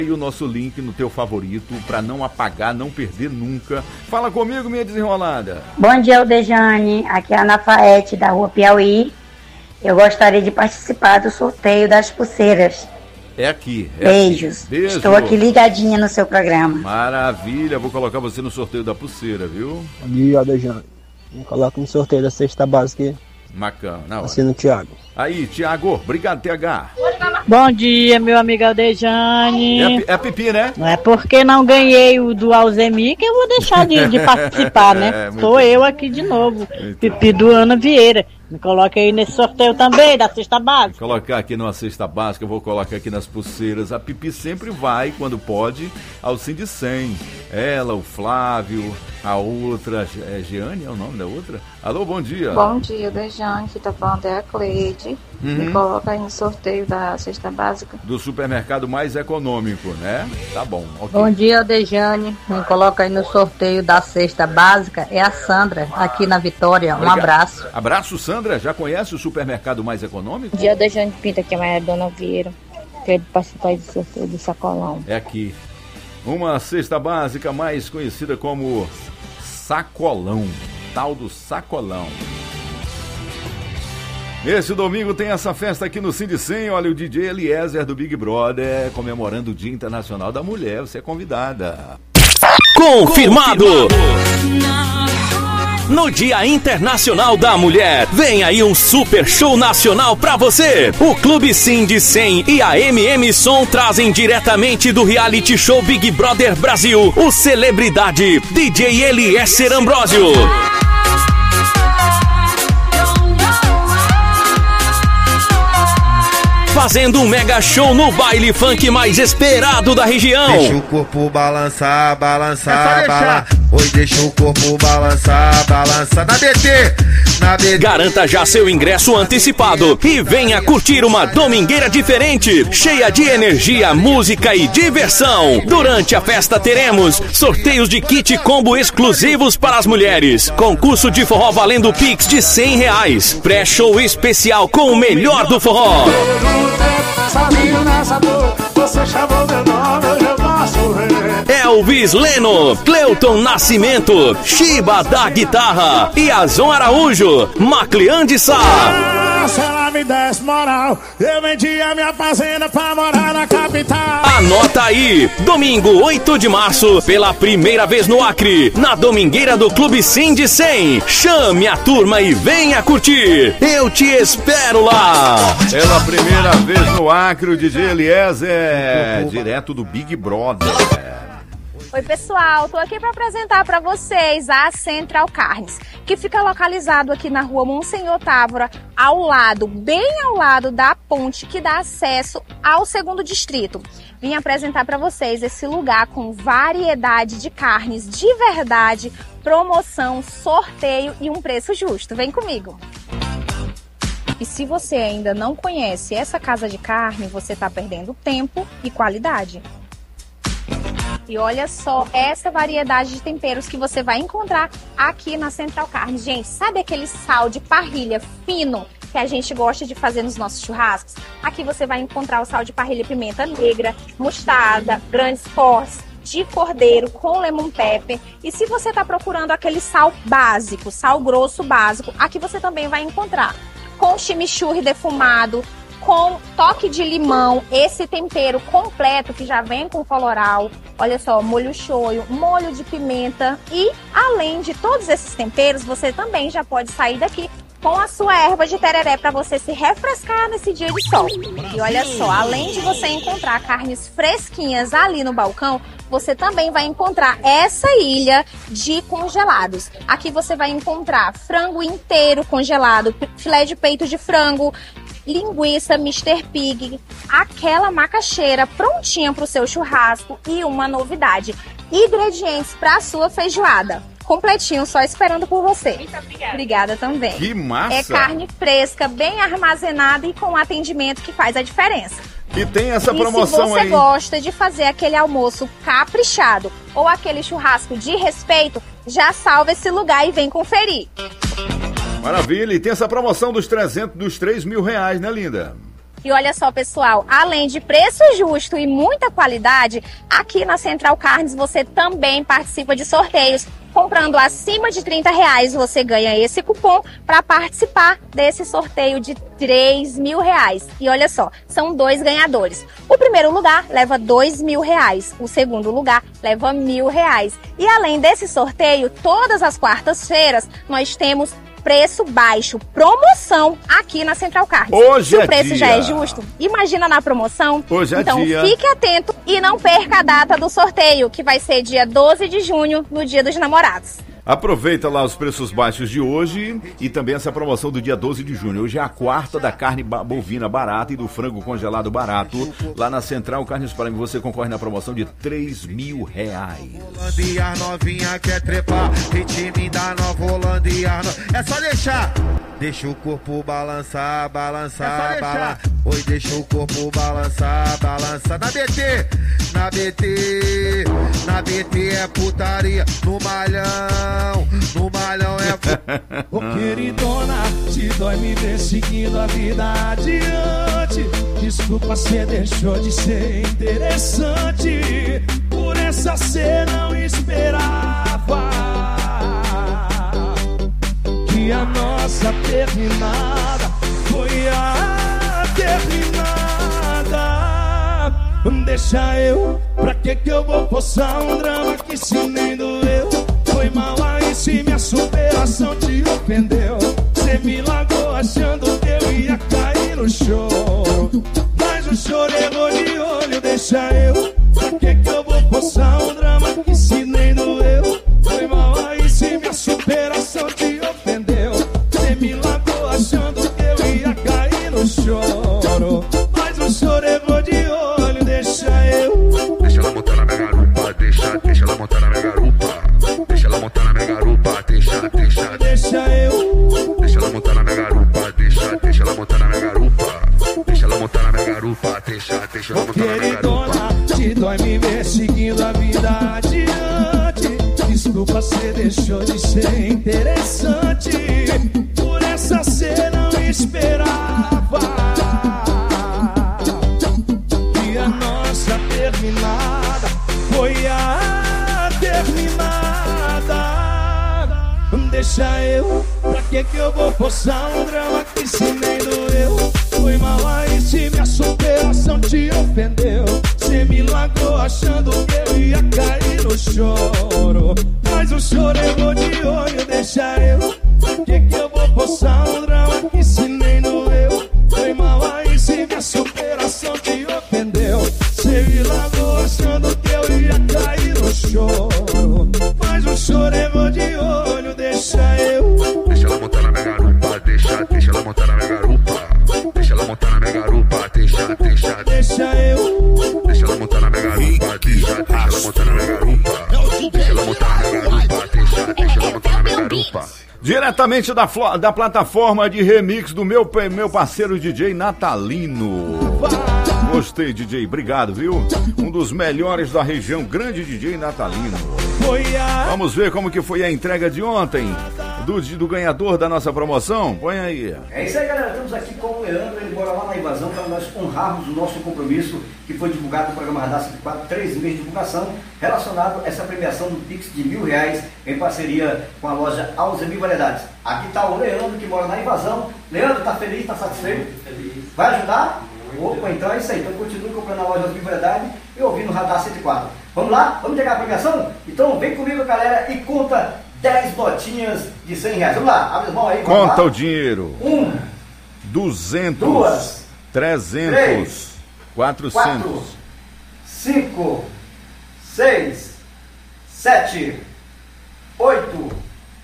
o nosso link no teu favorito para não apagar, não perder nunca. Fala comigo, minha desenrolada. Bom dia, Aldejane. Aqui é a Ana Faete, da Rua Piauí. Eu gostaria de participar do sorteio das pulseiras. É aqui. Beijos. Aqui. Beijo. Estou aqui ligadinha no seu programa. Maravilha. Vou colocar você no sorteio da pulseira, viu? Bom dia, Aldejane. Me coloca no sorteio da cesta básica. Bacana. Assino o Thiago. Aí, Thiago. Obrigado, TH. Bom dia, meu amigo Aldejane. É a Pipi, né? Não é porque não ganhei o do Alzemir que eu vou deixar de participar, né? Sou eu aqui de novo, Pipi do Ana Vieira. Me coloca aí nesse sorteio também, da cesta básica. Vou colocar aqui numa cesta básica, eu vou colocar aqui nas pulseiras. A Pipi sempre vai, quando pode, ao Cindy 100. Ela, o Flávio, a outra, Jeane é o nome da outra? Alô, bom dia. Bom dia, Aldejane, que tá falando é a Cleide. Me coloca aí no sorteio da cesta básica. Do supermercado mais econômico, né? Tá bom, ok. Bom dia, Aldejane. Me coloca aí no sorteio da cesta básica. É a Sandra, aqui na Vitória. Um abraço. Abraço, Sandra. Já conhece o supermercado mais econômico? Bom dia, Aldejane Pinto, aqui é a Maria Dona Vieira. Quero participar aí do sorteio do sacolão. É aqui. Uma cesta básica mais conhecida como sacolão. Tal do sacolão. Esse domingo tem essa festa aqui no Cindy 100. Olha, o DJ Eliezer do Big Brother comemorando o Dia Internacional da Mulher. Você é convidada. Confirmado! No Dia Internacional da Mulher, vem aí um super show nacional pra você. O Clube Cindy 100 e a MM Som trazem diretamente do reality show Big Brother Brasil o celebridade DJ Eliezer Ambrosio. Fazendo um mega show no baile funk mais esperado da região. Deixa o corpo balançar, balançar, balançar. Oi, deixa o corpo balançar, balançar. Na BT. Garanta já seu ingresso antecipado e venha curtir uma domingueira diferente, cheia de energia, música e diversão. Durante a festa teremos sorteios de kit combo exclusivos para as mulheres, concurso de forró valendo Pix de R$100, pré-show especial com o melhor do forró. Elvis Leno, Cleuton Nascimento, Shiba da guitarra e Azon Araújo, Maclean de Sá. Se ela me desse moral, eu vendia minha fazenda pra morar na capital. Anota aí, domingo 8 de março, pela primeira vez no Acre, na domingueira do Clube Cindy 100. Chame a turma e venha curtir. Eu te espero lá. Pela primeira vez no Acre, o DJ Eliezer, direto do Big Brother. Oi pessoal, tô aqui para apresentar para vocês a Central Carnes, que fica localizado aqui na rua Monsenhor Távora, bem ao lado da ponte que dá acesso ao 2º distrito. Vim apresentar para vocês esse lugar com variedade de carnes de verdade, promoção, sorteio e um preço justo. Vem comigo! E se você ainda não conhece essa casa de carne, você está perdendo tempo e qualidade. E olha só essa variedade de temperos que você vai encontrar aqui na Central Carnes. Gente, sabe aquele sal de parrilha fino que a gente gosta de fazer nos nossos churrascos? Aqui você vai encontrar o sal de parrilha pimenta negra, mostarda, grandes cortes de cordeiro com lemon pepper. E se você está procurando aquele sal básico, sal grosso básico, aqui você também vai encontrar com chimichurri defumado, com toque de limão, esse tempero completo que já vem com floral. Olha só, molho shoyu, molho de pimenta. E além de todos esses temperos, você também já pode sair daqui com a sua erva de tereré para você se refrescar nesse dia de sol. E olha só, além de você encontrar carnes fresquinhas ali no balcão, você também vai encontrar essa ilha de congelados. Aqui você vai encontrar frango inteiro congelado, filé de peito de frango, linguiça Mr. Pig, aquela macaxeira prontinha para o seu churrasco e uma novidade, ingredientes para a sua feijoada. Completinho, só esperando por você. Muito obrigada. Obrigada também. Que massa! É carne fresca, bem armazenada e com atendimento que faz a diferença. E tem essa promoção aí. Se você gosta de fazer aquele almoço caprichado ou aquele churrasco de respeito, já salva esse lugar e vem conferir. Maravilha, e tem essa promoção dos R$3.000, né, linda? E olha só, pessoal, além de preço justo e muita qualidade, aqui na Central Carnes você também participa de sorteios. Comprando acima de R$30, você ganha esse cupom para participar desse sorteio de R$3.000. E olha só, são 2 ganhadores. O primeiro lugar leva R$2.000, o segundo lugar leva R$1.000. E além desse sorteio, todas as quartas-feiras nós temos preço baixo, promoção aqui na Central Carnes. Hoje Se o preço já é justo, imagina na promoção. Hoje é então dia. Fique atento e não perca a data do sorteio, que vai ser dia 12 de junho, no Dia dos Namorados. Aproveita lá os preços baixos de hoje e também essa promoção do dia 12 de junho. Hoje é a quarta da carne bovina barata e do frango congelado barato. Lá na Central Carnes Prime você concorre na promoção de R$3.000. Holândia novinha quer trepar, ritmo da Nova Holândia. É só deixar. Deixa o corpo balançar, balançar, balançar. Oi, deixa o corpo balançar, balançar. Na BT, na BT, na BT é putaria. No malhão é putaria. Ô queridona, se dói me ver seguindo a vida adiante. Desculpa, cê deixou de ser interessante. Por essa cê não esperava que a nossa terminada foi a terminada. Deixa eu, pra que eu vou forçar um drama que se nem doeu? Foi mal aí se minha superação te ofendeu. Cê me largou achando que eu ia cair no choro, mas o choro errou de olho. Deixa eu, pra que eu vou forçar um drama que se nem doeu? Foi mal aí se minha superação te ofendeu. Cê me largou achando que eu ia cair no choro, mas o choro errou de olho. Deixa eu. Deixa ela montar na minha garupa, deixa ela montar na minha garupa. Deixa ela montar na minha garupa, deixa eu. Deixa ela montar na minha garupa, deixa ela montar na minha garupa. Deixa ela montar na minha garupa, deixa ela montar na minha garupa. Te dói me ver seguindo a vida adiante. Desculpa, cê deixou de ser interessante. Por essa cê não esperava que a nossa terminada foi a terminada. Deixa eu, pra que eu vou forçar um drama que se nem doeu? Foi mal aí se minha superação te ofendeu. Cê me largou achando que eu ia cair no choro, mas o choro errou de olho. Deixa eu, pra que eu vou forçar um drama que se nem doeu? Foi mal aí se minha superação te ofendeu. Cê me largou achando que eu ia cair no choro, mas o choro errou de olho. Deixa eu. Deixa ela montar na minha garupa, deixa ela montar na minha garupa. Deixa ela montar na minha garupa, deixa eu. Deixa ela montar na minha garupa, deixa ela montar na minha garupa. Deixa ela montar na minha garupa, deixa ela montar na minha garupa. Diretamente da plataforma de remix do meu parceiro DJ Natalino. Gostei, DJ, obrigado, viu? Um dos melhores da região, grande DJ Natalino. Vamos ver como que foi a entrega de ontem do ganhador da nossa promoção. Põe aí. É isso aí, galera, estamos aqui com o Leandro, ele mora lá na Invasão, para nós honrarmos o nosso compromisso que foi divulgado no programa Radar 104, 3 meses de divulgação, relacionado a essa premiação do Pix de R$1.000 em parceria com a loja Alzemir Variedades. Aqui está o Leandro, que mora na Invasão. Leandro, tá feliz, tá satisfeito? Feliz. Vai ajudar? Opa, então é isso aí. Então continue comprando a loja Alzemir Variedades e ouvindo o Radar 104. Vamos lá? Vamos pegar a premiação? Então vem comigo, galera, e conta 10 notinhas de R$100. Vamos lá, abre as mãos aí. Conta o dinheiro. 1, 200, 2, 300, 3, 400, 4, 5, 6, 7, 8,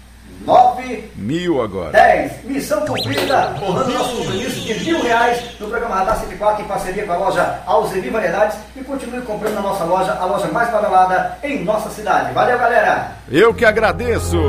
9, 1.000 agora. 10. Missão cumprida, honrando nosso compromisso de R$1.000 no programa Radar 104 em parceria com a loja Alzemir Variedades. E continue comprando na nossa loja, a loja mais badalada em nossa cidade. Valeu, galera! Eu que agradeço!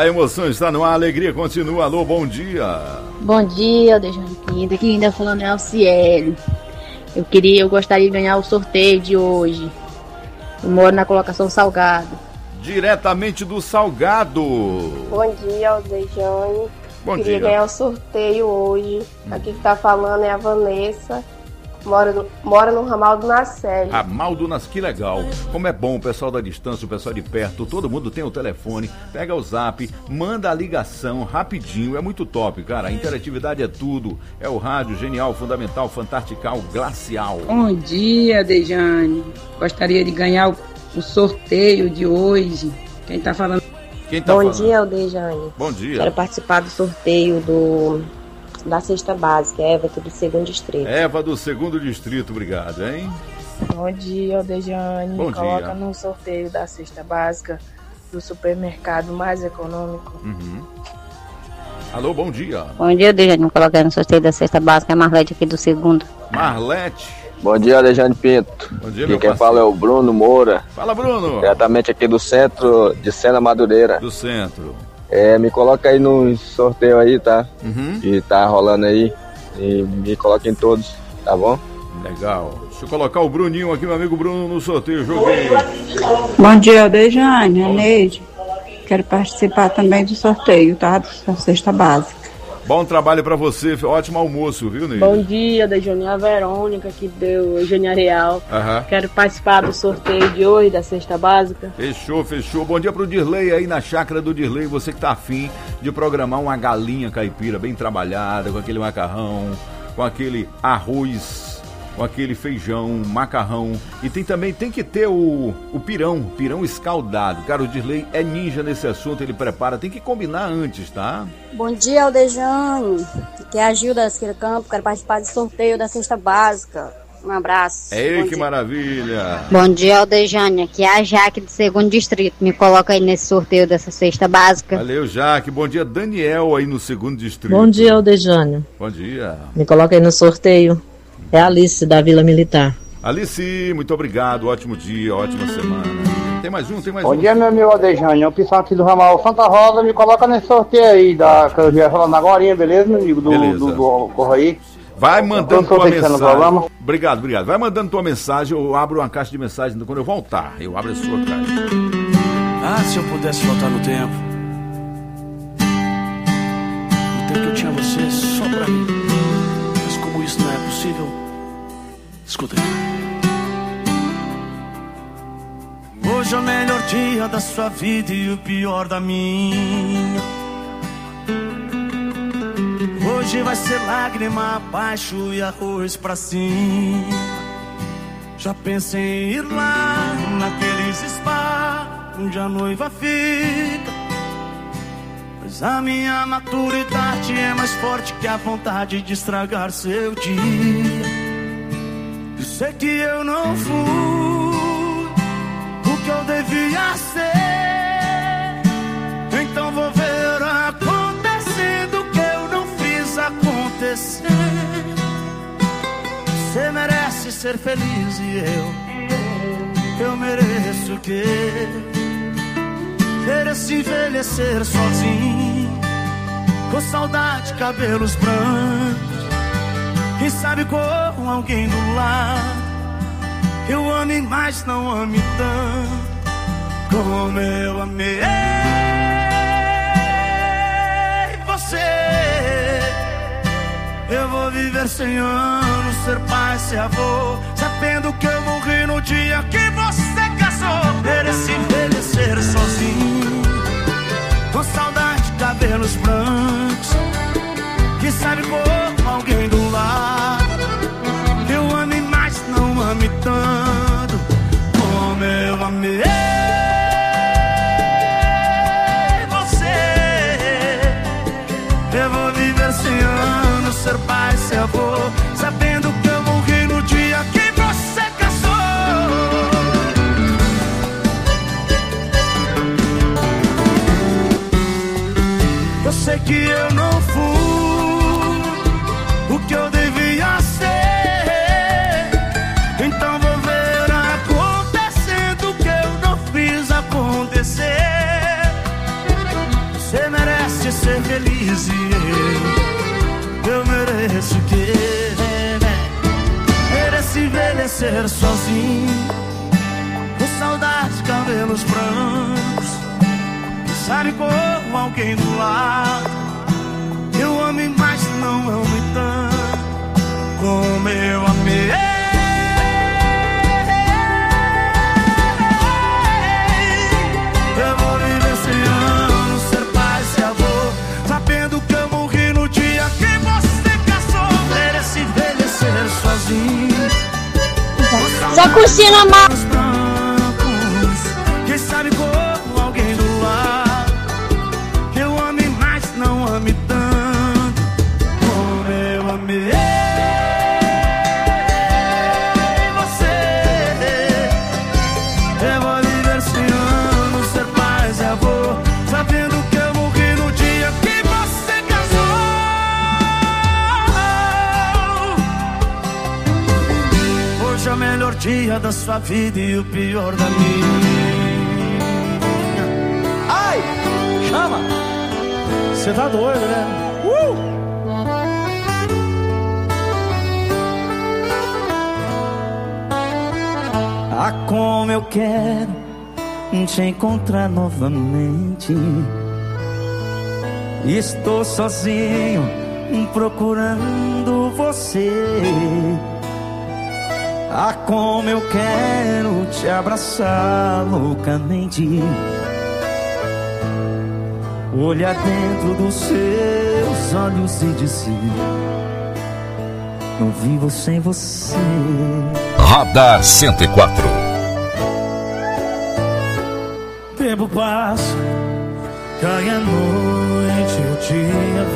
A emoção está no ar, a alegria continua. Alô, bom dia. Bom dia, Dejane Pinto. Aqui ainda falando é Alciele. Eu gostaria de ganhar o sorteio de hoje. Eu moro na colocação Salgado. Diretamente do Salgado. Bom dia, Aldejane. Bom Queria dia. ganhar o sorteio hoje. Aqui que tá falando é a Vanessa. Mora no ramal do Nacelle. Ramal do Nacelle, que legal. Como é bom o pessoal da distância, o pessoal de perto, todo mundo tem o telefone, pega o zap, manda a ligação rapidinho, é muito top, cara. A interatividade é tudo. É o rádio genial, fundamental, fantastical, glacial. Bom dia, Dejane. Gostaria de ganhar o sorteio de hoje. Quem tá falando? Quem tá Bom falando? dia, Aldejane. Bom dia. Quero participar do sorteio da cesta básica, Eva, aqui do 2º Distrito. Eva do 2º Distrito, obrigado, hein? Bom dia, Aldejane. Bom Coloca dia. no sorteio da cesta básica do supermercado mais econômico. Alô, bom dia. Bom dia, Dejane. Colocar no sorteio da cesta básica, é a Marlete aqui do 2º. Marlete. Bom dia, Dejane Pinto. Bom dia, Aqui meu quem parceiro. fala é o Bruno Moura. Fala, Bruno. Diretamente aqui do centro de Sena Madureira. Do centro. Me coloca aí no sorteio aí, tá? Uhum. Que tá rolando aí. E me coloca em todos, tá bom? Legal. Deixa eu colocar o Bruninho aqui, meu amigo Bruno, no sorteio. Joguei. Bom dia, Dejane, a Neide. Quero participar também do sorteio, tá? Da cesta básica. Bom trabalho pra você, ótimo almoço, viu, Ney? Bom dia, Dejane. A Verônica, que deu Eugênia Real. Aham. Quero participar do sorteio de hoje da cesta básica. Fechou, fechou. Bom dia pro Dirley aí na chácara do Dirley. Você que tá afim de programar uma galinha caipira bem trabalhada, com aquele macarrão, com aquele arroz, com aquele feijão, macarrão. E tem que ter o pirão escaldado. Cara, o Dirley é ninja nesse assunto, ele prepara, tem que combinar antes, tá? Bom dia, Aldejane. Aqui é a Gilda da Siqueira Campo. Quero participar do sorteio da cesta básica. Um abraço. Ei, que maravilha. Bom dia, Aldejane. Aqui é a Jaque do 2º Distrito. Me coloca aí nesse sorteio dessa cesta básica. Valeu, Jaque. Bom dia, Daniel aí no 2º Distrito. Bom dia, Aldejane. Bom dia. Me coloca aí no sorteio. É a Alice, da Vila Militar. Alice, muito obrigado. Ótimo dia, ótima semana. Tem mais um? Bom dia, meu amigo Aldejane. Eu pessoal aqui do ramal Santa Rosa, me coloca nesse sorteio aí, que eu já falando agora, beleza, meu amigo? Do Correio. Vai mandando tua deixando o mensagem. programa. Obrigado. Vai mandando tua mensagem, eu abro uma caixa de mensagem quando eu voltar. Eu abro a sua caixa. Ah, se eu pudesse voltar no tempo. No tempo que eu tinha você só pra mim. Mas como isso não é possível, escuta aí. Hoje é o melhor dia da sua vida e o pior da minha. Hoje vai ser lágrima abaixo e arroz pra cima. Já pensei em ir lá naqueles spa onde a noiva fica. Mas a minha maturidade é mais forte que a vontade de estragar seu dia. Eu sei que eu não fui o que eu devia ser. Então vou ver acontecendo o que eu não fiz acontecer. Você merece ser feliz e eu mereço o quê? Mereço envelhecer sozinho, com saudade, cabelos brancos. Quem sabe com alguém do lado. Eu ame, mas não ame tanto como eu amei você. Eu vou viver 100 anos, ser pai, ser avô, sabendo que eu morri no dia que você casou. Mereci envelhecer sozinho, com saudade, cabelos brancos. Quem sabe com alguém do lado. Eu ame, mas não ame tanto como eu amei você. Eu vou viver 100 anos, ser pai, ser avô, sabendo que eu morri no dia que você casou. Eu sei que eu não fui feliz e eu mereço mereço envelhecer sozinho, com saudade, cabelos brancos, sabe, com alguém do lado. Eu ame, mas não ame tanto como eu amei. Eu vou viver 100 anos, ser pai, ser avô, sabendo que eu morri no dia que você casou. Merece envelhecer sozinho, Só curtindo mais. quem sabe como alguém do lado. Eu ame, mas não ame tanto como eu amei você. Eu vou viver 100 anos, ser pai e avô, sabendo que eu morri no dia que você casou. Hoje é o melhor dia da sua vida e o pior da minha. Ai, chama! Você tá doido, né? Ah, como eu quero te encontrar novamente. Estou sozinho procurando você. Ah, como eu quero te abraçar loucamente. Olhar dentro dos seus olhos e dizer: não vivo sem você. Radar 104. Tempo passa, cai a noite, o dia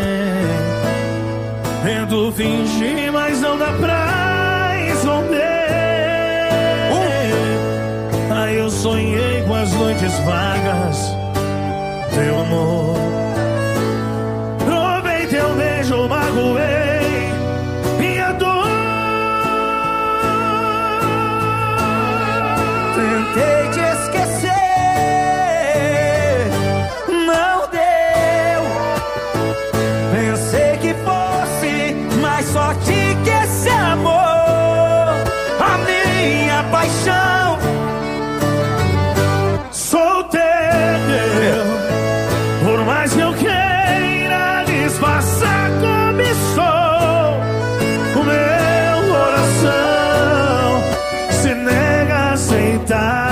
vem. Tento fingir, mas não dá pra esconder. Aí eu sonhei com as noites vagas, teu amor. Roubei teu beijo, magoei minha dor. Tentei te esquecer, não deu. Pensei que fosse mais forte que esse amor, a minha paixão. Sou teu, por mais que eu queira disfarçar como estou. O meu coração se nega a aceitar.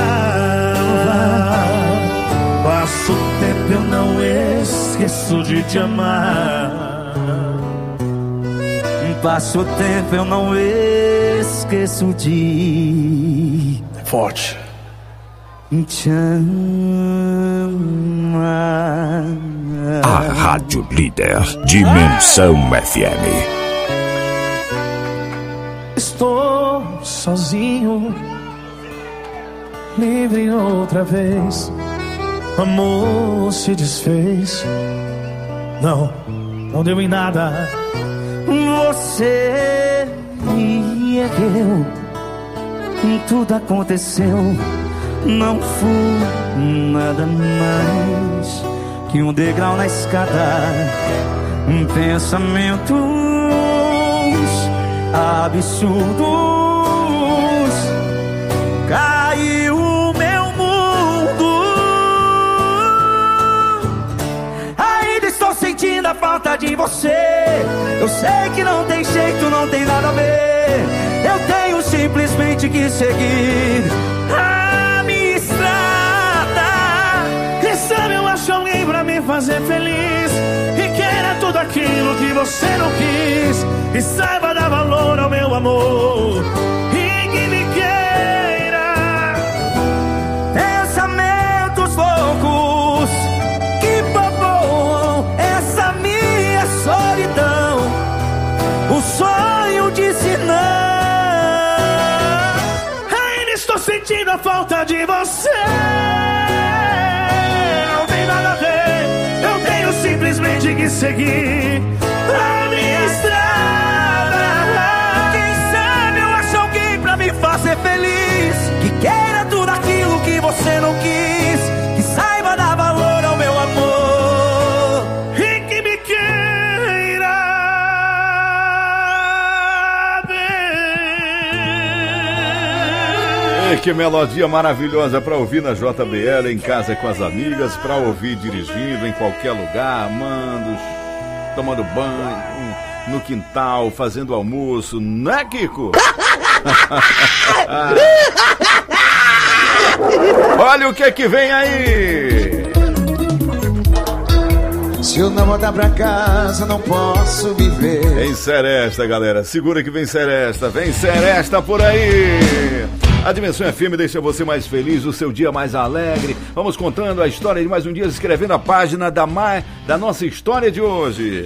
Passo o tempo, eu não esqueço de te amar. Passo o tempo, eu não esqueço de... Forte. Te amar. A Rádio Líder, Dimensão FM. Estou sozinho, livre outra vez. Amor se desfez. Não deu em nada. Você e eu, tudo aconteceu. Não fui nada mais que um degrau na escada. Pensamentos absurdos. Caiu o meu mundo. Ainda estou sentindo a falta de você. Eu sei que não tem jeito, não tem nada a ver. Eu tenho simplesmente que seguir a minha estrada. Quem sabe eu acho alguém pra me fazer feliz, e queira tudo aquilo que você não quis, e saiba dar valor ao meu amor, e que me queira. Pensamentos loucos que povoam essa minha solidão. O sonho disse não. Ainda estou sentindo a falta de você. Não tem nada a ver. Eu tenho simplesmente que seguir a minha estrada. Quem sabe eu acho alguém pra me fazer feliz, que queira tudo aquilo que você não quis, que saiba dar valor ao meu amor, e que melodia maravilhosa para ouvir na JBL, em casa com as amigas, para ouvir dirigindo em qualquer lugar, amando, tomando banho, no quintal, fazendo almoço, né, Kiko? Olha o que vem aí! Se eu não voltar pra casa, não posso viver. Vem Seresta, galera. Segura que vem Seresta. Vem Seresta por aí. A Dimensão FM deixa você mais feliz, o seu dia mais alegre. Vamos contando a história de mais um dia, escrevendo a página da nossa história de hoje.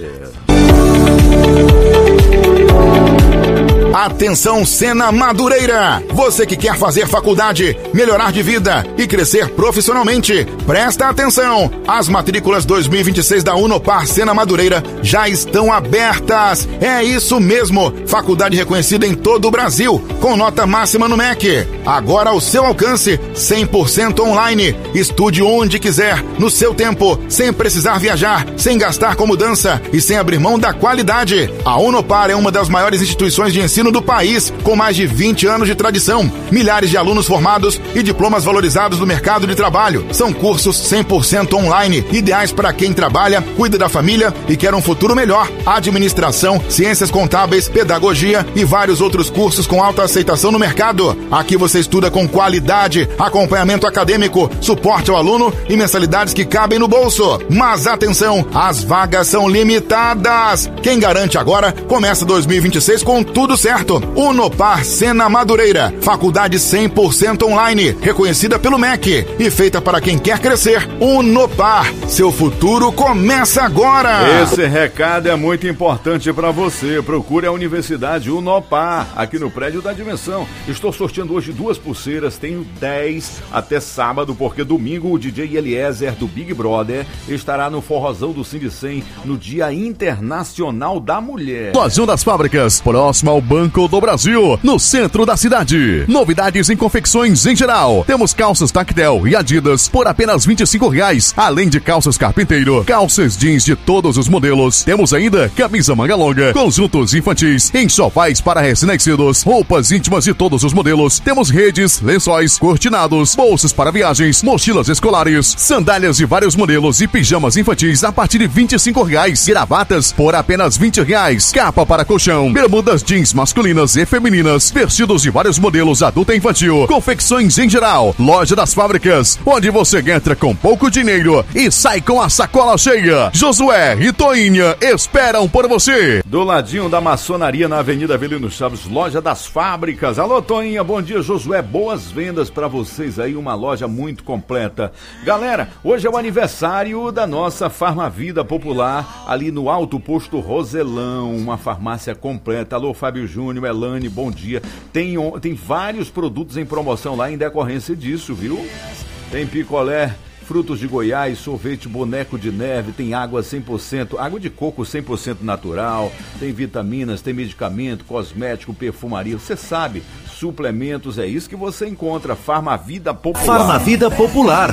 Atenção, Sena Madureira! Você que quer fazer faculdade, melhorar de vida e crescer profissionalmente, presta atenção! As matrículas 2026 da Unopar Sena Madureira já estão abertas! É isso mesmo! Faculdade reconhecida em todo o Brasil, com nota máxima no MEC. Agora ao seu alcance, 100% online. Estude onde quiser, no seu tempo, sem precisar viajar, sem gastar com mudança e sem abrir mão da qualidade. A Unopar é uma das maiores instituições de ensino do país, com mais de 20 anos de tradição, milhares de alunos formados e diplomas valorizados no mercado de trabalho. São cursos 100% online, ideais para quem trabalha, cuida da família e quer um futuro melhor. Administração, ciências contábeis, pedagogia e vários outros cursos com alta aceitação no mercado. Aqui você estuda com qualidade, acompanhamento acadêmico, suporte ao aluno e mensalidades que cabem no bolso. Mas atenção, as vagas são limitadas. Quem garante agora, começa 2026 com tudo certo. Unopar Sena Madureira, faculdade 100% online, reconhecida pelo MEC e feita para quem quer crescer. Unopar, seu futuro começa agora. Esse recado é muito importante para você. Procure a Universidade Unopar, aqui no prédio da Dimensão. Estou sorteando hoje 2 pulseiras, tenho 10 até sábado, porque domingo o DJ Eliezer do Big Brother estará no Forrozão do Sindicem no Dia Internacional da Mulher. Lojão das Fábricas, próximo ao Banco do Brasil, no centro da cidade. Novidades em confecções em geral. Temos calças Tactel e Adidas por apenas R$25, além de calças Carpinteiro, calças jeans de todos os modelos. Temos ainda camisa manga longa, conjuntos infantis, enxovais para recém-nascidos, roupas íntimas de todos os modelos. Temos redes, lençóis, cortinados, bolsas para viagens, mochilas escolares, sandálias de vários modelos e pijamas infantis a partir de R$25, gravatas por apenas R$20, capa para colchão, bermudas jeans masculinas e femininas, vestidos de vários modelos adulto e infantil, confecções em geral. Loja das Fábricas, onde você entra com pouco dinheiro e sai com a sacola cheia. Josué e Toinha esperam por você. Do ladinho da maçonaria na Avenida Avelino Chaves, Loja das Fábricas. Alô, Toinha, bom dia, Josué, boas vendas para vocês aí, uma loja muito completa. Galera, hoje é o aniversário da nossa Farmavida Popular, ali no Alto Posto Roselão, uma farmácia completa. Alô, Fábio Júnior, Elane, bom dia. Tem vários produtos em promoção lá em decorrência disso, viu? Tem picolé, frutos de Goiás, sorvete, boneco de neve, tem água 100%, água de coco 100% natural, tem vitaminas, tem medicamento, cosmético, perfumaria, você sabe, suplementos, é isso que você encontra. Farmavida Popular. Farmavida Popular.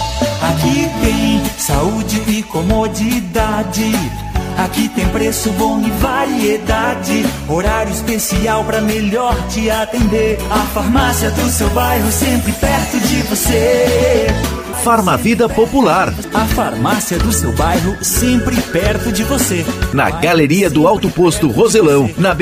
Aqui tem saúde e comodidade. Aqui tem preço bom e variedade. Horário especial pra melhor te atender. A farmácia do seu bairro sempre perto de você. Farmavida Popular. A farmácia do seu bairro sempre perto de você. Na Galeria do Alto Posto Roselão, na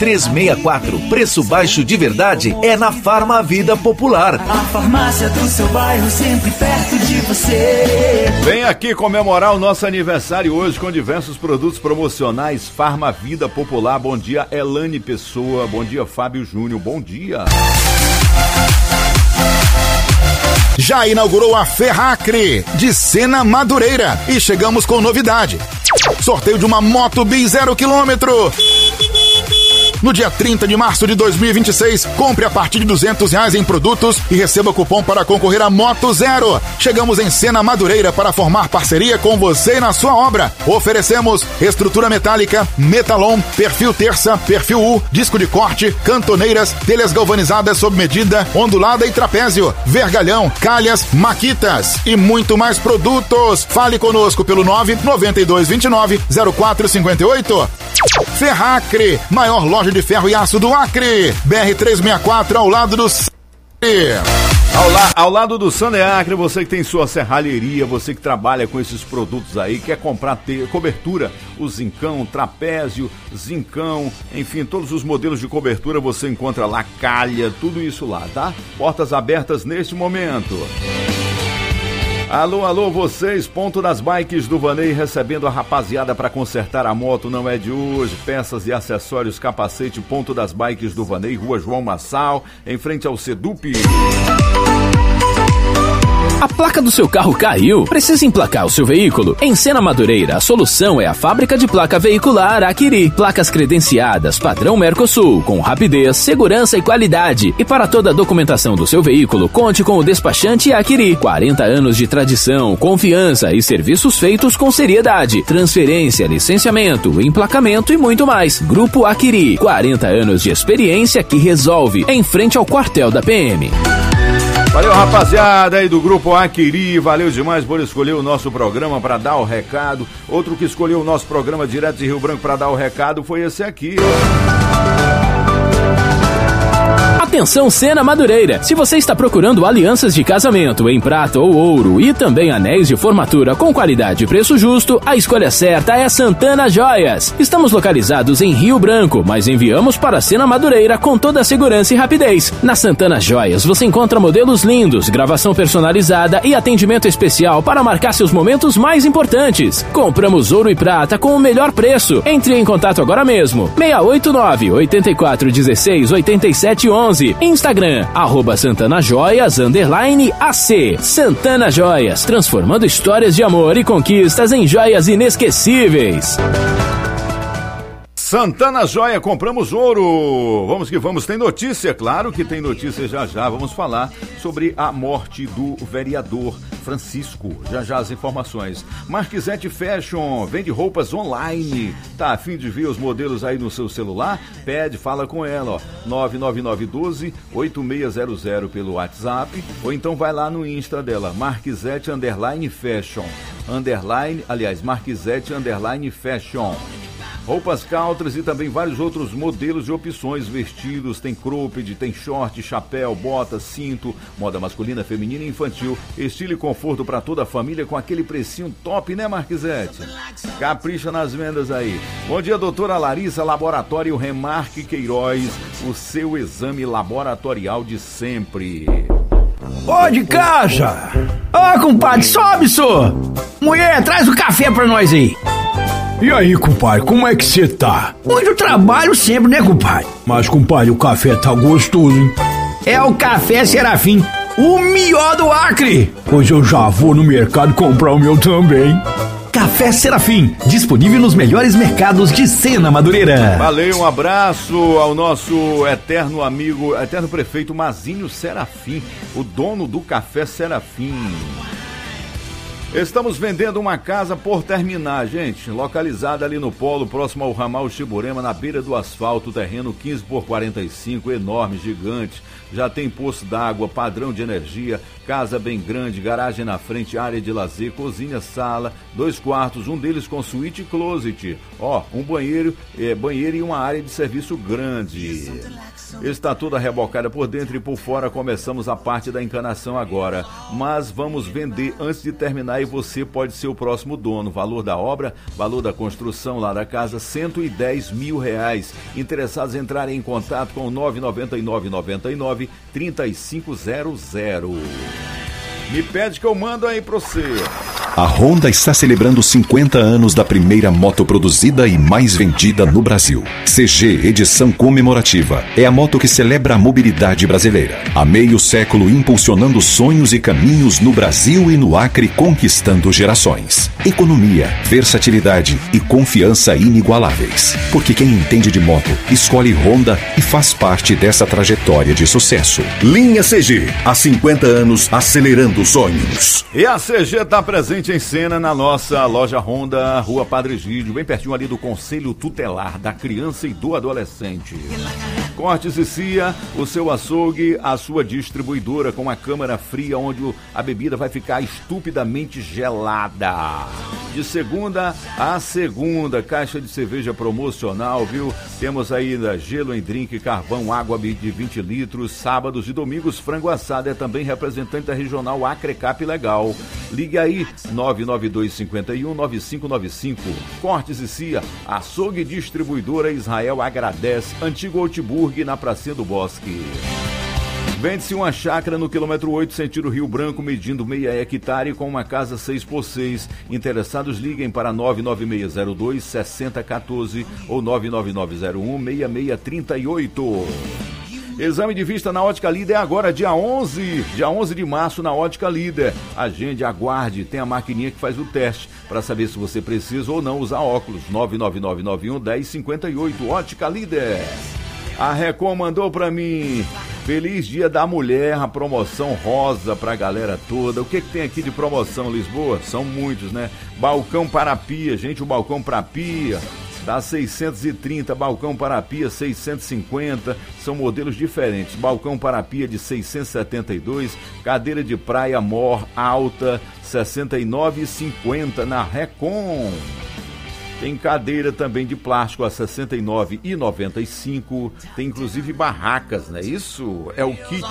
BR-364. Preço baixo de verdade é na Farmavida Popular. A farmácia do seu bairro sempre perto de você. Vem aqui comemorar o nosso aniversário hoje com diversos produtos promocionais. Farmavida Popular. Bom dia, Elane Pessoa. Bom dia, Fábio Júnior. Bom dia. Já inaugurou a Ferracre de Sena Madureira e chegamos com novidade. Sorteio de uma Moto Bi 0 km. No dia 30 de março de 2026, compre a partir de R$200 em produtos e receba cupom para concorrer a Moto Zero. Chegamos em Sena Madureira para formar parceria com você na sua obra. Oferecemos estrutura metálica, metalon, perfil terça, perfil U, disco de corte, cantoneiras, telhas galvanizadas sob medida, ondulada e trapézio, vergalhão, calhas, maquitas e muito mais produtos. Fale conosco pelo 99229-0458. Ferracre, maior loja de ferro e aço do Acre. BR-364 ao lado do Ao lado do Sandeacre, você que tem sua serralheria, você que trabalha com esses produtos aí, quer comprar cobertura, o Zincão, trapézio, Zincão, enfim, todos os modelos de cobertura você encontra lá, calha, tudo isso lá, tá? Portas abertas neste momento. Alô, vocês, Ponto das Bikes do Vanei, recebendo a rapaziada para consertar a moto, não é de hoje. Peças e acessórios, capacete, Ponto das Bikes do Vanei, Rua João Massal, em frente ao Sedup. A placa do seu carro caiu? Precisa emplacar o seu veículo? Em Sena Madureira, a solução é a fábrica de placa veicular Akiri. Placas credenciadas padrão Mercosul, com rapidez, segurança e qualidade. E para toda a documentação do seu veículo, conte com o despachante Akiri. 40 anos de tradição, confiança e serviços feitos com seriedade. Transferência, licenciamento, emplacamento e muito mais. Grupo Akiri, 40 anos de experiência que resolve. Em frente ao quartel da PM. Valeu, rapaziada aí do Grupo Akiri, valeu demais por escolher o nosso programa para dar o recado. Outro que escolheu o nosso programa direto de Rio Branco para dar o recado foi esse aqui, Atenção, Sena Madureira! Se você está procurando alianças de casamento em prata ou ouro e também anéis de formatura com qualidade e preço justo, a escolha certa é Santana Joias. Estamos localizados em Rio Branco, mas enviamos para Sena Madureira com toda a segurança e rapidez. Na Santana Joias você encontra modelos lindos, gravação personalizada e atendimento especial para marcar seus momentos mais importantes. Compramos ouro e prata com o melhor preço. Entre em contato agora mesmo. 689-8416-8711. Instagram, @SantanaJoias_AC. Santana Joias, transformando histórias de amor e conquistas em joias inesquecíveis. Santana Joia, compramos ouro. Vamos que vamos, tem notícia, claro que tem notícia já. Vamos falar sobre a morte do vereador Francisco. Já as informações. Marquisete Fashion, vende roupas online. Tá a fim de ver os modelos aí no seu celular? Pede, fala com ela, 99912-8600 pelo WhatsApp, ou então vai lá no Insta dela, Marquisete_Fashion. Marquisete_Fashion. Roupas countries e também vários outros modelos e opções, vestidos, tem cropped, tem short, chapéu, bota, cinto, moda masculina, feminina e infantil, estilo e conforto para toda a família com aquele precinho top, né, Marquisete? Capricha nas vendas aí. Bom dia, doutora Larissa, Laboratório Remarque Queiroz, o seu exame laboratorial de sempre. Ô, de casa! Ô, compadre, sobe, só! Mulher, traz o café pra nós aí. E aí, compadre, como é que você tá? Muito trabalho sempre, né, compadre? Mas, compadre, o café tá gostoso, hein? É o Café Serafim, o melhor do Acre. Pois eu já vou no mercado comprar o meu também. Café Serafim, disponível nos melhores mercados de Sena Madureira. Valeu, um abraço ao nosso eterno amigo, eterno prefeito Mazinho Serafim, o dono do Café Serafim. Estamos vendendo uma casa por terminar, gente, localizada ali no polo, próximo ao ramal Chiburema, na beira do asfalto, terreno 15x45, enorme, gigante, já tem poço d'água, padrão de energia, casa bem grande, garagem na frente, área de lazer, cozinha, sala, 2 quartos, um deles com suíte e closet, um banheiro e uma área de serviço grande. Está toda rebocada por dentro e por fora, começamos a parte da encanação agora, mas vamos vender antes de terminar e você pode ser o próximo dono. Valor da obra, valor da construção lá da casa, R$110 mil. Interessados entrarem em contato com 999-3500. Me pede que eu mando aí pra você. A Honda está celebrando 50 anos da primeira moto produzida e mais vendida no Brasil. CG Edição Comemorativa é a moto que celebra a mobilidade brasileira. Há meio século impulsionando sonhos e caminhos no Brasil e no Acre, conquistando gerações. Economia, versatilidade e confiança inigualáveis. Porque quem entende de moto escolhe Honda e faz parte dessa trajetória de sucesso. Linha CG, há 50 anos acelerando sonhos. E a CG está presente em Sena, na nossa loja Honda, Rua Padre Egídio, bem pertinho ali do Conselho Tutelar da Criança e do Adolescente. Cortes e Cia, o seu açougue, a sua distribuidora com a câmara fria onde a bebida vai ficar estupidamente gelada. de segunda a segunda, caixa de cerveja promocional, viu? Temos ainda gelo em drink, carvão, água de 20 litros, sábados e domingos, frango assado, é também representante da regional Acrecap Legal. Ligue aí, 99251-9595. Cortes e Cia, açougue distribuidora Israel agradece, antigo Outburg na Pracinha do Bosque. Vende-se uma chácara no quilômetro 8, sentido Rio Branco, medindo meia hectare com uma casa 6x6. Interessados, liguem para 99602-6014 ou 99901-6638. Exame de vista na Ótica Líder é agora, dia 11 de março na Ótica Líder. Agende, aguarde, tem a maquininha que faz o teste para saber se você precisa ou não usar óculos. 99991-1058, Ótica Líder. A Record mandou pra mim, feliz dia da mulher, a promoção rosa pra galera toda. O que tem aqui de promoção, Lisboa? São muitos, né? Balcão para pia, gente, o balcão para pia dá 630, balcão para pia 650, são modelos diferentes. Balcão para pia de 672, cadeira de praia Mor alta 69,50 na Recon. Tem cadeira também de plástico a R$ 69,95. Tem inclusive barracas, não é isso? É o kit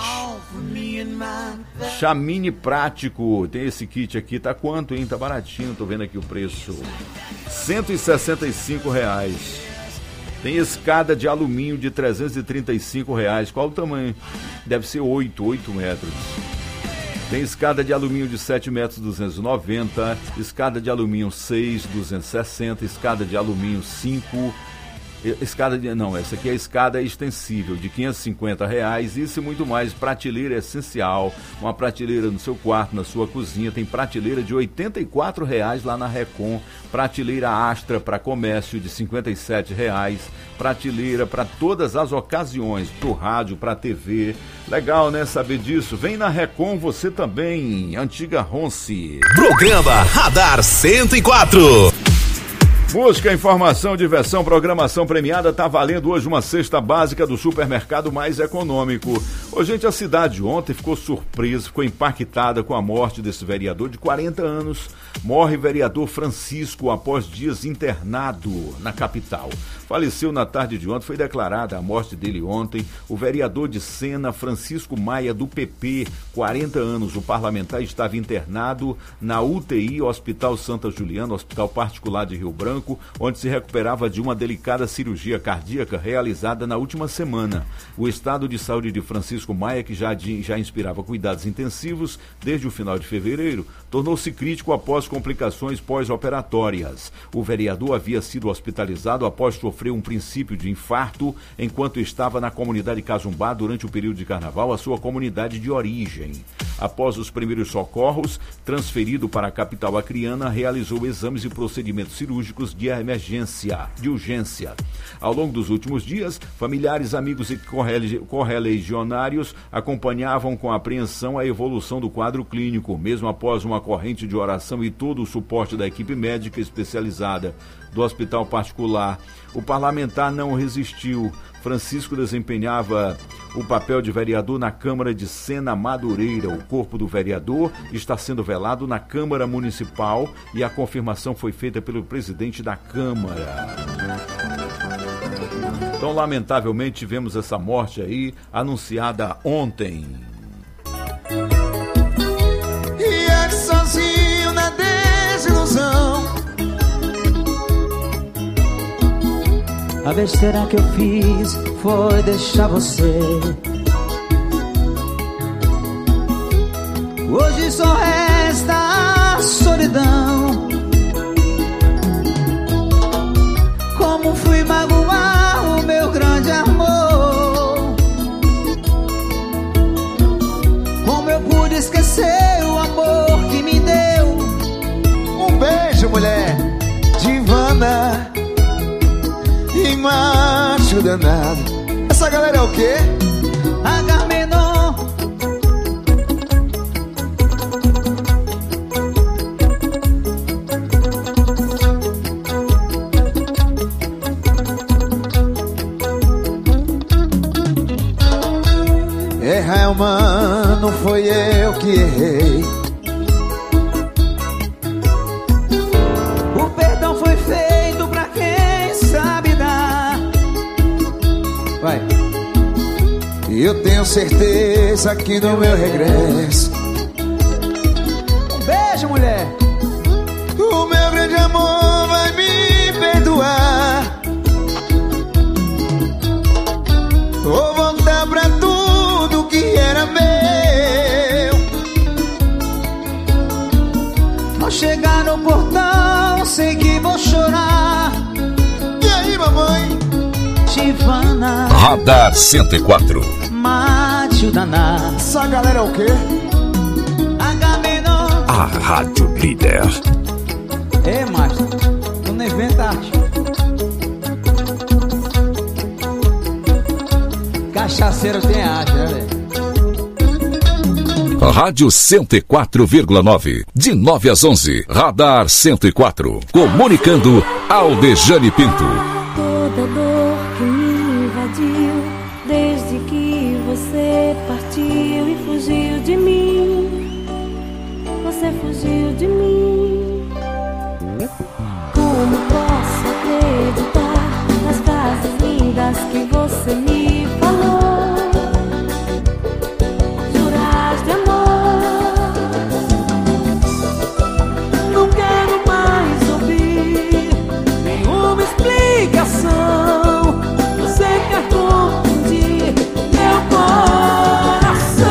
Chamine Prático. Tem esse kit aqui, tá quanto, hein? Tá baratinho, tô vendo aqui o preço. R$ 165. Tem escada de alumínio de R$ 335. Qual o tamanho? Deve ser 8 metros. Tem escada de alumínio de 7 metros, 290, escada de alumínio 6, 260, escada de alumínio 5, essa aqui é a escada extensível de R$ 550, isso e muito mais. Prateleira essencial, uma prateleira no seu quarto, na sua cozinha, tem prateleira de R$ 84 lá na Recon, prateleira Astra para comércio de R$ 57, prateleira para todas as ocasiões, pro rádio, pra TV. Legal, né, saber disso? Vem na Recon você também, antiga Ronce. Programa Radar 104. Música, informação, diversão, programação premiada. Tá valendo hoje uma cesta básica do supermercado mais econômico. Ô, gente, a cidade ontem ficou surpresa, ficou impactada com a morte desse vereador de 40 anos. Morre vereador Francisco após dias internado na capital. Faleceu na tarde de ontem, foi declarada a morte dele ontem. O vereador de Sena, Francisco Maia, do PP, 40 anos. O parlamentar estava internado na UTI, Hospital Santa Juliana, hospital particular de Rio Branco, onde se recuperava de uma delicada cirurgia cardíaca realizada na última semana. O estado de saúde de Francisco Maia, que já inspirava cuidados intensivos desde o final de fevereiro, tornou-se crítico após complicações pós-operatórias. O vereador havia sido hospitalizado após sofrer um princípio de infarto enquanto estava na comunidade Cajumbá durante o período de carnaval, a sua comunidade de origem. Após os primeiros socorros, transferido para a capital acreana, realizou exames e procedimentos cirúrgicos de urgência. Ao longo dos últimos dias, familiares, amigos e correligionários acompanhavam com apreensão a evolução do quadro clínico, mesmo após uma corrente de oração e todo o suporte da equipe médica especializada do hospital particular. O parlamentar não resistiu. Francisco desempenhava o papel de vereador na Câmara de Sena Madureira. O corpo do vereador está sendo velado na Câmara Municipal e a confirmação foi feita pelo presidente da Câmara. Então, lamentavelmente, tivemos essa morte aí, anunciada ontem. E é sozinho na desilusão. A besteira que eu fiz foi deixar você. Hoje só resta a solidão. Como fui magoar o meu grande amor. Como eu pude esquecer o amor que me deu. Um beijo, mulher, divana e macho danado. Essa galera é o quê? Agamenon. Errar, mano, foi eu que errei. E eu tenho certeza que no meu regresso, um beijo, mulher, o meu grande amor vai me perdoar. Vou voltar pra tudo que era meu. ao chegar no portão sei que vou chorar. E aí, mamãe? Tivana, Radar 104. mate o danado. Essa galera é o quê? H-menor. A Rádio Líder. Ei, macho, tu não inventa arte. Cachaceiro tem arte, né, velho? Rádio 104,9. De 9 às 11. Radar 104. Comunicando Aldejane Pinto. Toda dor que me invadiu desde que você partiu e fugiu de mim. Você fugiu de mim. Como posso acreditar nas frases lindas que você me falou? Juras de amor. Não quero mais ouvir nenhuma explicação. Você quer confundir meu coração.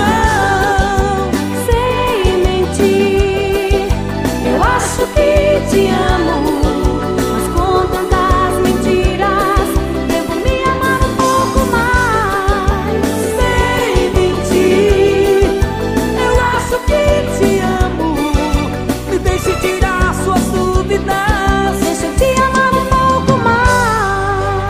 Sem mentir, eu acho que te amo. Mas com tantas mentiras, devo me amar um pouco mais. Sem mentir, eu acho que te amo. Me deixe tirar suas dúvidas. Deixa eu te amar um pouco mais.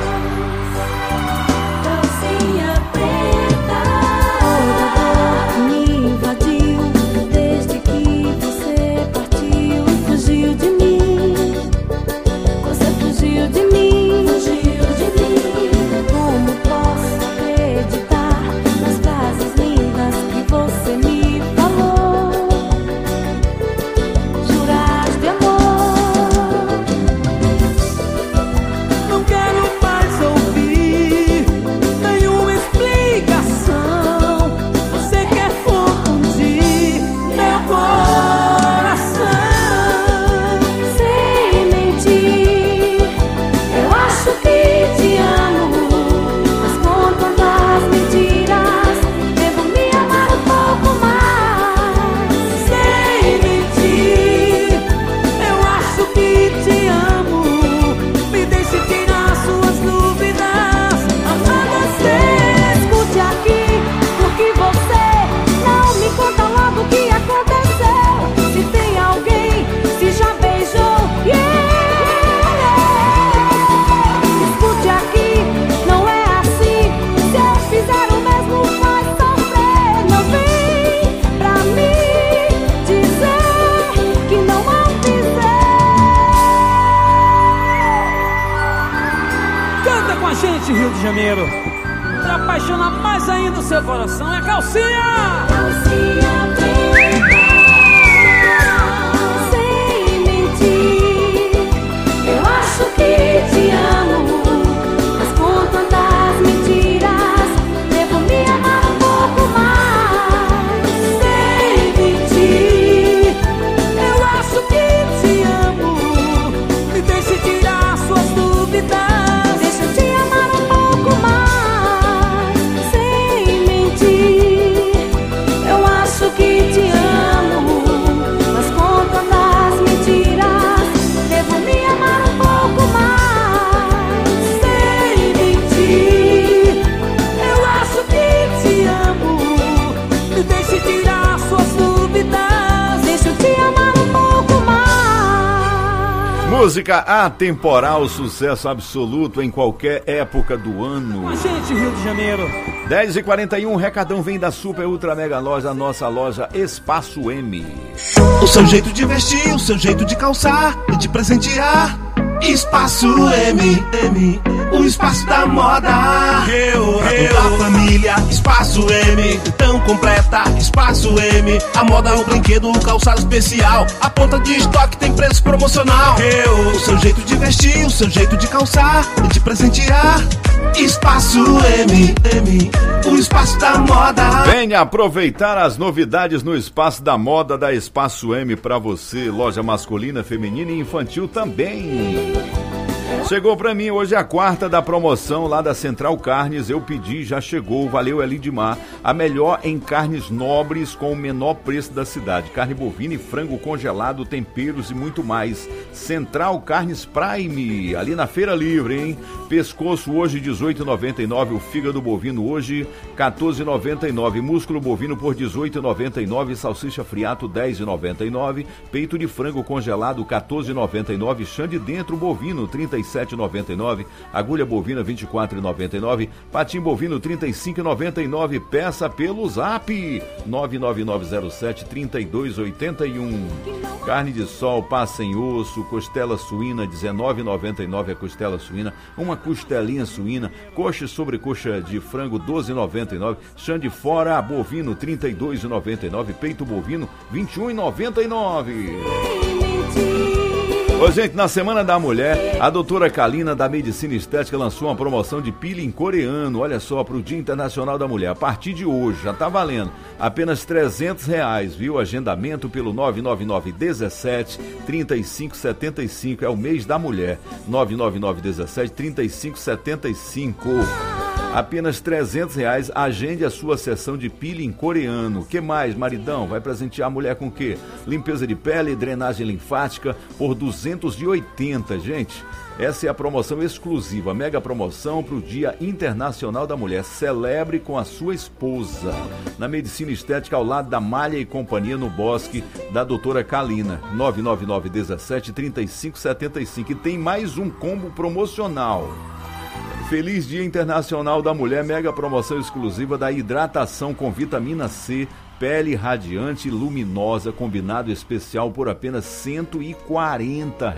Calcinha preta. Toda dor que me invadiu desde que você partiu e fugiu de mim. Você fugiu de mim. Fugiu de mim. Como posso acreditar nas frases lindas que você me falou? Juras de amor. Não quero mais ouvir nenhuma explicação. Você quer confundir meu coração. Sem mentir, eu acho que te amo. Mas com tantas mentiras, devo me amar um pouco mais. Sem mentir, eu acho que te amo. Me deixe tirar suas dúvidas. Amar você, escute aqui, porque você não me conta logo o que aconteceu. Se tem alguém, se já beijou, escute aqui, não é assim. Se eu fizer o mesmo, vai sofrer. Não vem pra mim dizer que não vou Canta com a gente, Rio de Janeiro. Pra apaixonar mais ainda o seu coração é calcinha. Calcinha preta. Sem mentir, eu acho que te amo. Mas com tantas mentiras, devo me amar um pouco mais. Sem mentir, eu acho que te amo. Me deixe tirar suas dúvidas. Deixa eu te amar um pouco mais. Sem mentir, eu acho que te amo. Mas com tantas mentiras, devo me amar um pouco mais. Sem mentir, eu acho que te amo. Me deixe tirar suas dúvidas. Deixa eu te amar um pouco mais. Música atemporal, sucesso absoluto em qualquer época do ano. Com a gente, Rio de Janeiro. 10h41, recadão vem da Super Ultra Mega Loja, nossa loja Espaço M. O seu jeito de vestir, o seu jeito de calçar e de presentear. Espaço M, o espaço da moda. Pra toda a família, Espaço M, tão completa, Espaço M. A moda, o brinquedo, o calçado especial. A ponta de estoque tem preço promocional. O seu jeito de vestir, o seu jeito de calçar e de presentear. Espaço M, o espaço da moda. Venha aproveitar as novidades no Espaço da Moda da Espaço M para você. Loja masculina, feminina e infantil também. Chegou pra mim hoje a quarta da promoção lá da Central Carnes. Eu pedi, já chegou. Valeu, Elidmar. A melhor em carnes nobres com o menor preço da cidade. Carne bovina e frango congelado, temperos e muito mais. Central Carnes Prime, ali na Feira Livre, hein? Pescoço hoje R$18,99. O fígado bovino hoje R$14,99. Músculo bovino por R$18,99. Salsicha friato R$10,99. Peito de frango congelado R$14,99. Chã de dentro bovino R$37,99. Agulha bovina R$24,99. Patim bovino R$35,99. Peça pelo Zap 99907-3281. Carne de sol, passa em osso, costela suína R$19,99 a costela suína. Uma costelinha suína, coxa e sobrecoxa de frango R$12,99. Chã de fora bovino R$32,99. Peito bovino R$21,99. Ô, gente, na Semana da Mulher, a doutora Kalina da Medicina Estética lançou uma promoção de peeling coreano, olha só, para o Dia Internacional da Mulher. A partir de hoje, já tá valendo, apenas R$300, viu? Agendamento pelo 999-17-3575, é o mês da mulher, 999-17-3575. Apenas R$300, agende a sua sessão de peeling coreano. Que mais, maridão? Vai presentear a mulher com o quê? Limpeza de pele, drenagem linfática por R$280, gente. Essa é a promoção exclusiva, mega promoção para o Dia Internacional da Mulher. Celebre com a sua esposa. Na Medicina Estética, ao lado da Malha e Companhia, no Bosque, da doutora Kalina. 999-17-3575. E tem mais um combo promocional. Feliz Dia Internacional da Mulher, mega promoção exclusiva da hidratação com vitamina C, pele radiante e luminosa, combinado especial por apenas R$140.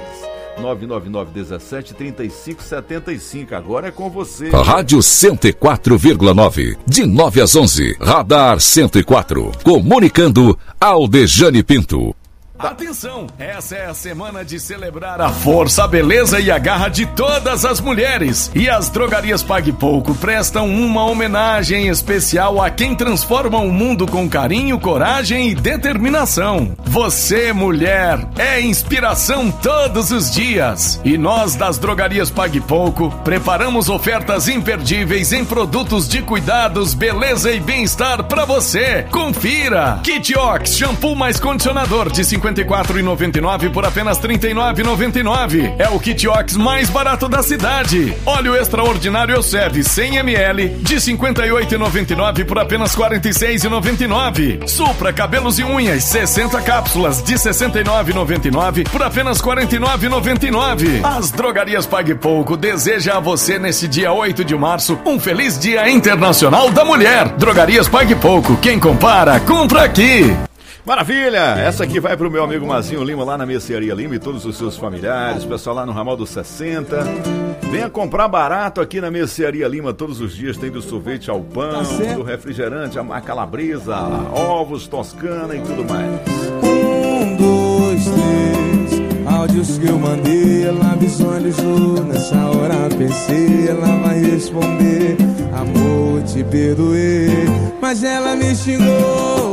999-17-3575. Agora é com você. Rádio 104,9. De 9 às 11. Radar 104. Comunicando Aldejane Pinto. Atenção, essa é a semana de celebrar a força, a beleza e a garra de todas as mulheres. E as drogarias Pague Pouco prestam uma homenagem especial a quem transforma o mundo com carinho, coragem e determinação. Você, mulher, é inspiração todos os dias. E nós das drogarias Pague Pouco preparamos ofertas imperdíveis em produtos de cuidados, beleza e bem-estar pra você. Confira! Kit Ox, shampoo mais condicionador de R$54,99 por apenas R$39,99. É o Kit Ox mais barato da cidade. Óleo extraordinário Elseve 100 ml de R$58,99 por apenas R$46,99. Supra cabelos e unhas 60 cápsulas de R$69,99 por apenas R$49,99. As drogarias Pague Pouco deseja a você nesse dia 8 de março um feliz Dia Internacional da Mulher. Drogarias Pague Pouco, quem compara, compra aqui. Maravilha! Essa aqui vai pro meu amigo Mazinho Lima, lá na Mercearia Lima, e todos os seus familiares, pessoal lá no ramal do 60. Venha comprar barato aqui na Mercearia Lima todos os dias. Tem do sorvete ao pão, do refrigerante, a calabresa, ovos, toscana e tudo mais. 1, 2, 3, áudios que eu mandei, ela visualizou. Nessa hora pensei, ela vai responder: amor, te perdoei, mas ela me xingou.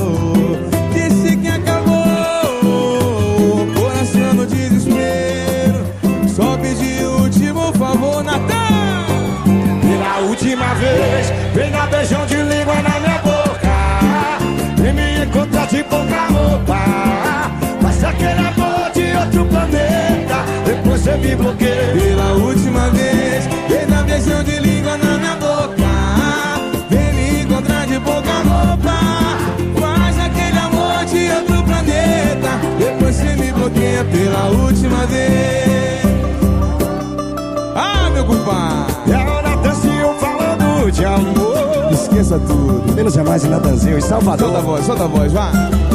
Disse que acabou, coração no desespero. Só pedi o último favor, Natan. Pela última vez, vem dar beijão de língua na minha boca. Vem me encontrar de pouca roupa. Faz aquele amor de outro planeta. Depois você me bloqueia. Pela última vez, vem dar beijão de língua na minha boca. Vem me encontrar de pouca roupa. Faz aquele amor de outro planeta. Depois você me bloqueia pela última vez. Ah, meu compadre. É o Natanzinho falando de amor. Esqueça tudo, menos jamais em Natanzinho, em Salvador. Solta a voz, vai.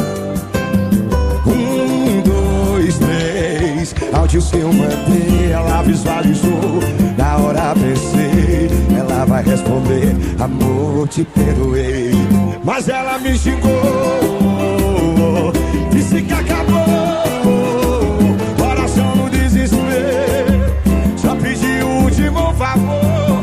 1, 2, 3, áudios que eu mandei, ela visualizou. Na hora pensei, ela vai responder: amor, te perdoei, mas ela me xingou. Disse que acabou, coração no desespero. Só pedi o último favor.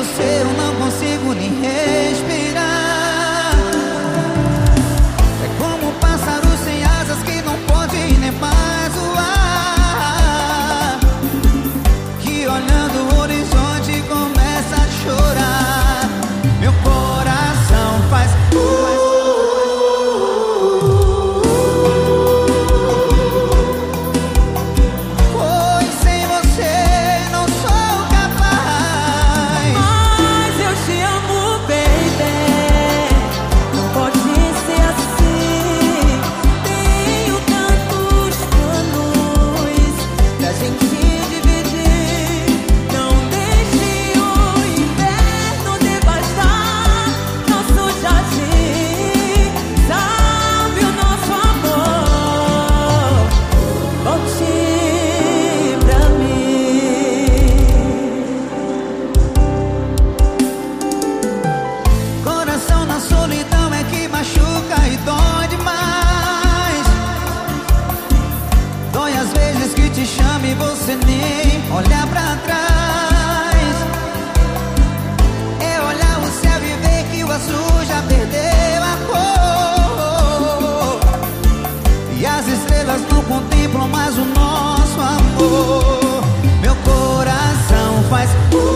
você eu não consigo nem respirar. É como um pássaro sem asas que não pode nem mais voar, que olhando o horizonte começa a chorar. Meu coração faz pois sem você não sou capaz. Mas eu te amo, baby. Não pode ser assim. Tenho tantos planos pra gente dividir. Não deixe o inverno devastar nosso jardim. Sabe o nosso amor? Volte pra mim. Coração na solidão é que machuca e dói demais. Dói às vezes que te chama e você nem olha pra trás. É olhar o céu e ver que o azul já perdeu a cor, e as estrelas não contemplam mais o nosso amor. Meu coração faz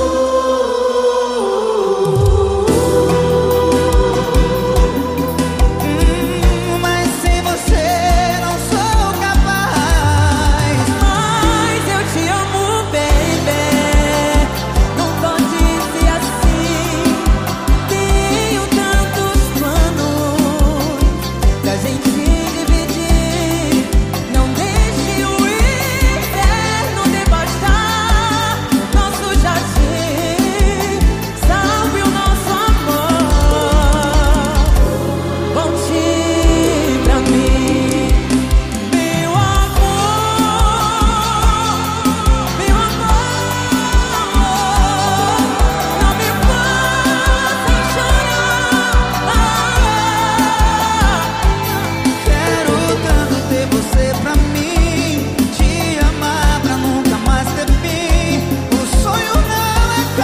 mas sem você não sou capaz. Mas eu te amo, baby. Não pode ser assim. Tenho tantos planos pra gente dividir. Não deixe o inverno devastar nosso jardim. Salve o nosso amor. Volte pra mim, meu amor, meu amor. Não me faça chorar. Quero tanto ter você pra mim, te amar pra nunca mais ter fim. O sonho não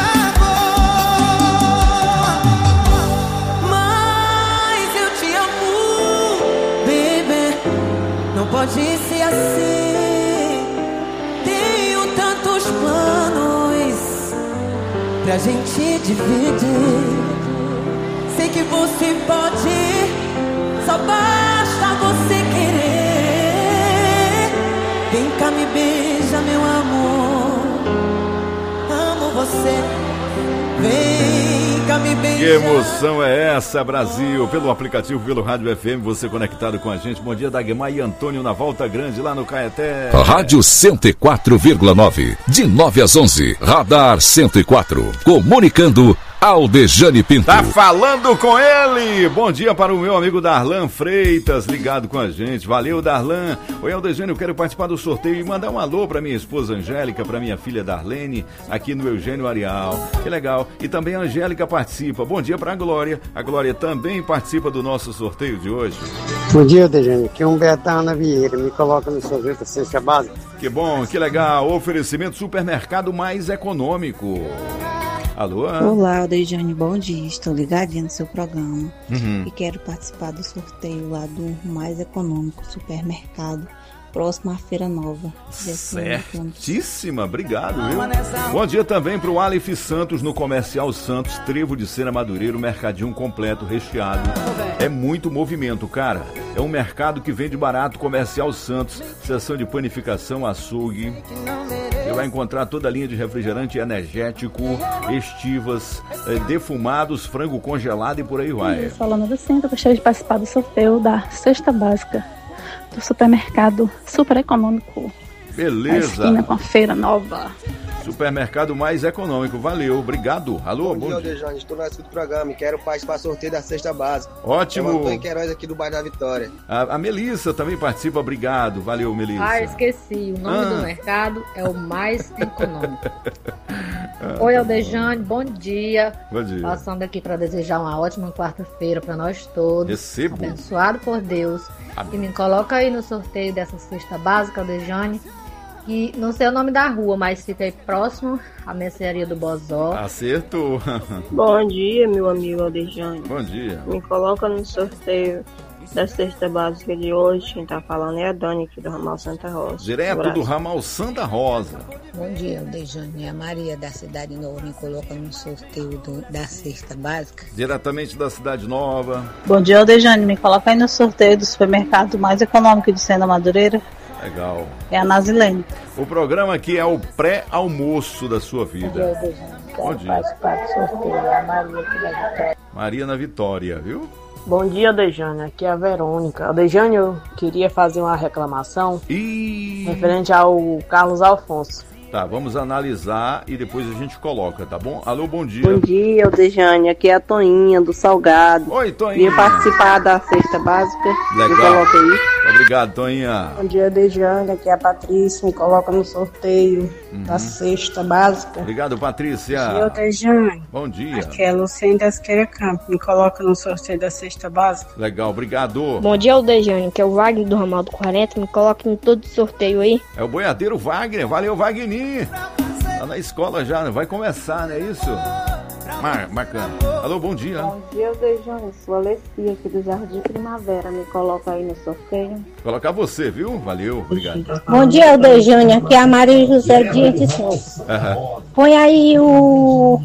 acabou. Mas eu te amo, baby. Não pode ser assim. Tenho tantos planos pra gente dividir. Sei que você pode, só basta você querer. Vem cá, me beija, meu amor. Amo você. Vem cá, me beija. Que emoção é essa, Brasil? Pelo aplicativo, pelo Rádio FM, você conectado com a gente. Bom dia, Dagmar e Antônio na Volta Grande, lá no Caeté. Rádio 104,9. De 9 às 11. Radar 104. Comunicando Aldejane Pinto. Tá falando com ele! Bom dia para o meu amigo Darlan Freitas, ligado com a gente. Valeu, Darlan. Oi, Aldejane, eu quero participar do sorteio e mandar um alô para minha esposa Angélica, para minha filha Darlene, aqui no Eugênio Areal. Que legal. E também a Angélica participa. Bom dia para a Glória. A Glória também participa do nosso sorteio de hoje. Bom dia, Aldejane. Aqui é Humberto Ana Vieira. Me coloca no sorteio da cesta básica. Que bom, que legal. Oferecimento supermercado mais econômico. Alô? Olá, Aldejane, bom dia. Estou ligadinha no seu programa Uhum. e quero participar do sorteio lá do Mais Econômico Supermercado, próximo à Feira Nova. Certíssima, obrigado, viu? Bom dia também para o Aleph Santos no Comercial Santos, Trevo de Cena Madureira, mercadinho completo, recheado. É muito movimento, cara. É um mercado que vende barato, Comercial Santos, seção de panificação, açougue. Você vai encontrar toda a linha de refrigerante energético, estivas, defumados, frango congelado e por aí vai. Falando do centro, eu gostaria de participar do sorteio da cesta básica do supermercado super econômico. Beleza. Na esquina com a Feira Nova. Supermercado mais econômico, valeu, obrigado. Alô, Bom dia, Aldejane, estou na escuta do programa e quero participar do sorteio da cesta básica. Ótimo. É o Antônio Queiroz aqui do bairro da Vitória. A Melissa também participa, obrigado, valeu, Melissa. Ah, esqueci, o nome do mercado é o Mais Econômico. Oi, Aldejane, bom dia. Bom dia. Passando aqui para desejar uma ótima quarta-feira para nós todos. Recebo. Abençoado por Deus. Amém. E me coloca aí no sorteio dessa cesta básica, Aldejane. que não sei o nome da rua, mas fica aí próximo à mercearia do Bozó. Acertou. Bom dia, meu amigo Aldejane. Bom dia. Me coloca no sorteio da cesta básica de hoje. Quem tá falando é a Dani aqui do Ramal Santa Rosa. Direto do Ramal Santa Rosa. Bom dia, Aldejane. A Maria da Cidade Nova me coloca no sorteio da cesta básica. Diretamente da Cidade Nova. Bom dia, Aldejane. Me coloca aí no sorteio do supermercado mais econômico de Sena Madureira. Legal. É a Nazilene. O programa aqui é o pré-almoço da sua vida. Bom dia. Participar do sorteio é a Maria aqui da Vitória. Maria na Vitória, viu? Bom dia, Aldejane. Aqui é a Verônica. Aldejane, eu queria fazer uma reclamação referente ao Carlos Alfonso. Tá, vamos analisar e depois a gente coloca, tá bom? Alô, bom dia. Bom dia, Aldejane. Aqui é a Toinha, do Salgado. Oi, Toinha. Queria participar da cesta básica. Legal. Me coloca aí. Obrigado, Toinha. Bom dia, Aldejane. Aqui é a Patrícia. Me coloca no sorteio da cesta básica. Obrigado, Patrícia. Bom dia, Aldejane. Bom dia. Aqui é a Luciene das Queira Campo. Me coloca no sorteio da cesta básica. Legal, obrigado. Bom dia, Aldejane, que é o Wagner do Ramal do 40. Me coloca em todo o sorteio aí. É o boiadeiro Wagner. Valeu, Wagner. Tá na escola já, vai começar, não é isso? Bacana. Alô, bom dia. Bom dia, Aldejane. Sou a Alessia aqui do Jardim Primavera. Me coloca aí no sorteio. Colocar você, viu? Valeu, obrigado. Bom dia, Aldejane. Aqui é a Maria José Dias de Santos. Põe aí o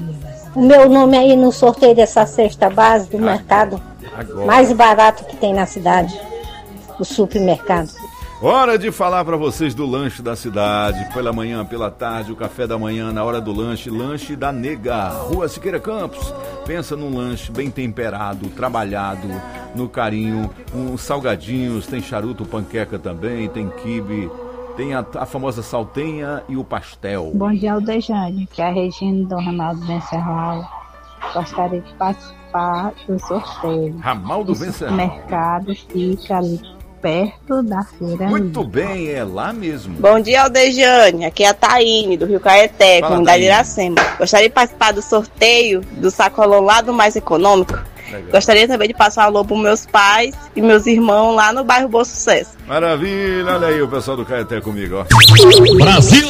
meu nome aí no sorteio dessa cesta base do mercado. Agora. Mais barato que tem na cidade. O supermercado. Hora de falar para vocês do lanche da cidade. Pela manhã, pela tarde, o café da manhã, na hora do lanche. Lanche da Nega, Rua Siqueira Campos. Pensa num lanche bem temperado, trabalhado, no carinho. Uns salgadinhos, tem charuto, panqueca também, tem quibe. Tem a famosa saltenha e o pastel. Bom dia, Aldejane, que é a Regina do Ramaldo Vencerral. Gostaria de participar do sorteio. Ramaldo Vencerral. O mercado fica ali perto da feira. Muito bem, é lá mesmo. Bom dia, Aldejane. Aqui é a Taíne, do Rio Caeté, comunidade de Iracema. Gostaria de participar do sorteio do sacolão lá do Mais Econômico. Legal. Gostaria também de passar um alô para meus pais e meus irmãos lá no bairro Bom Sucesso. Maravilha, olha aí o pessoal do Caeté comigo, ó. Brasil!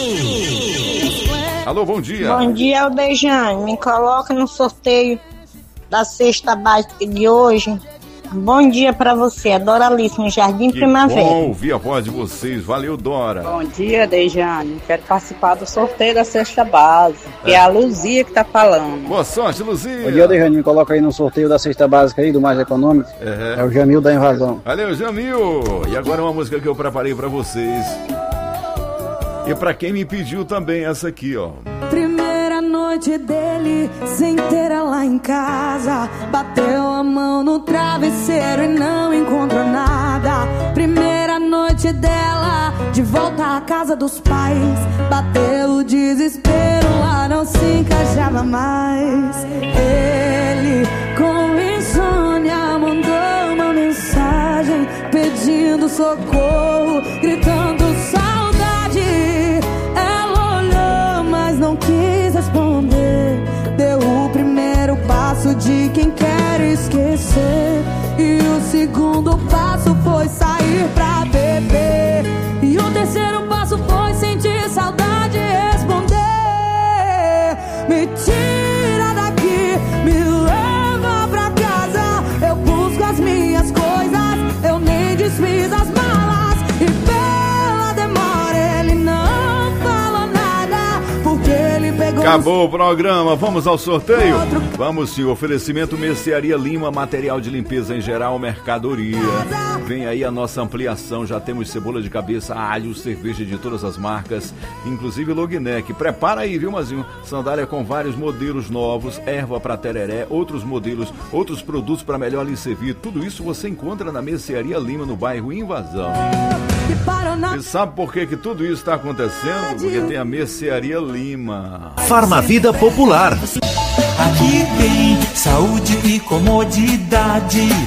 Alô, bom dia. Bom dia, Aldejane. Me coloca no sorteio da cesta básica de hoje. Bom dia pra você, é Doralice, Jardim Primavera. Bom ouvir a voz de vocês, valeu, Dora. Bom dia, Aldejane. Quero participar do sorteio da cesta básica. É a Luzia que tá falando. Boa sorte, Luzia. Bom dia, Aldejane. Me coloca aí no sorteio da cesta básica aí, do Mais Econômico. É o Jamil da Invasão. Valeu, Jamil. E agora uma música que eu preparei pra vocês. E pra quem me pediu também essa aqui, ó. Primeira noite dele, sem ter ela em casa. Bateu a mão no travesseiro e não encontrou nada. Primeira noite dela, de volta à casa dos pais. Bateu o desespero, lá não se encaixava mais. Ele, com insônia, mandou uma mensagem pedindo socorro, gritando saudade. Ela olhou, mas não quis responder. Deu o primeiro passo de quem quer esquecer, e o segundo passo foi sair pra beber, e o terceiro passo foi sentir saudade e responder: me tira daqui, me leva pra casa. Eu busco as minhas coisas, eu nem desfiz as malas, e pela demora ele não falou nada, porque ele pegou. Acabou o programa, vamos ao sorteio? Vamos sim, oferecimento Mercearia Lima, material de limpeza em geral, mercadoria. Vem aí a nossa ampliação, já temos cebola de cabeça, alho, cerveja de todas as marcas, inclusive Logneck. Prepara aí, viu, Mazinho? Sandália com vários modelos novos, erva para tereré, outros modelos, outros produtos para melhor lhe servir. Tudo isso você encontra na Mercearia Lima, no bairro Invasão. E sabe por que tudo isso está acontecendo? Porque tem a Mercearia Lima. Farmavida Popular. Aqui tem saúde e comodidade.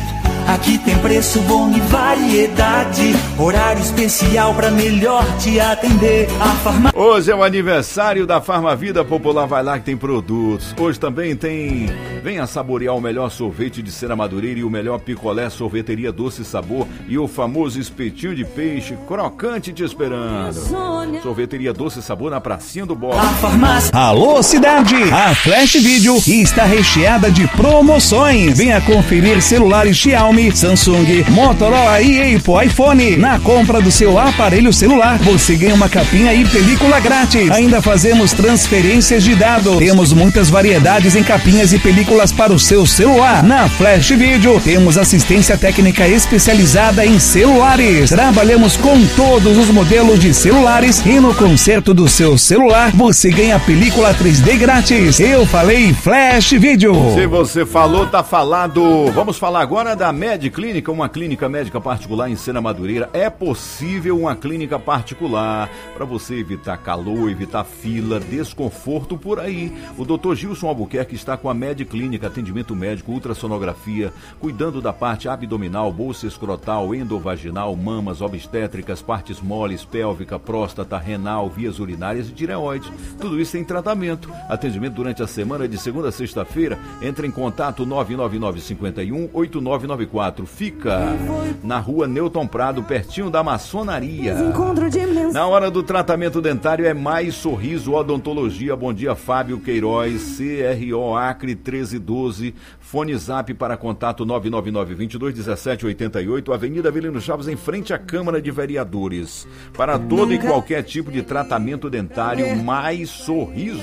Aqui tem preço bom e variedade, horário especial pra melhor te atender. A farmácia. Hoje é o aniversário da Farmavida Popular, vai lá que tem produtos. Hoje também tem... Venha saborear o melhor sorvete de Cera Madureira e o melhor picolé Sorveteria Doce Sabor e o famoso espetinho de peixe crocante te esperando. Sorveteria Doce Sabor na Pracinha do Bosque. Alô, cidade! A Flash Video está recheada de promoções. Venha conferir celulares Xiaomi, Samsung, Motorola e Apple iPhone. Na compra do seu aparelho celular, você ganha uma capinha e película grátis. Ainda fazemos transferências de dados. Temos muitas variedades em capinhas e películas para o seu celular. Na Flash Video, temos assistência técnica especializada em celulares. Trabalhamos com todos os modelos de celulares e no conserto do seu celular, você ganha película 3D grátis. Eu falei Flash Video. Se você falou, tá falado. Vamos falar agora da Med Clínica, uma clínica médica particular em Cera Madureira. É possível uma clínica particular para você evitar calor, evitar fila, desconforto por aí. O Dr. Gilson Albuquerque está com a Med Clínica, atendimento médico, ultrassonografia, cuidando da parte abdominal, bolsa escrotal, endovaginal, mamas, obstétricas, partes moles, pélvica, próstata, renal, vias urinárias e tireoide. Tudo isso em tratamento. Atendimento durante a semana de segunda a sexta-feira. Entre em contato 999-51-8994. Fica na rua Newton Prado, pertinho da maçonaria. Na hora do tratamento dentário é Mais Sorriso Odontologia. Bom dia, Fábio Queiroz, CRO Acre 1312. Fone Zap para contato 999-22-1788. Avenida Avelino Chaves, em frente à Câmara de Vereadores. Para todo e qualquer tipo de tratamento dentário, Mais Sorriso.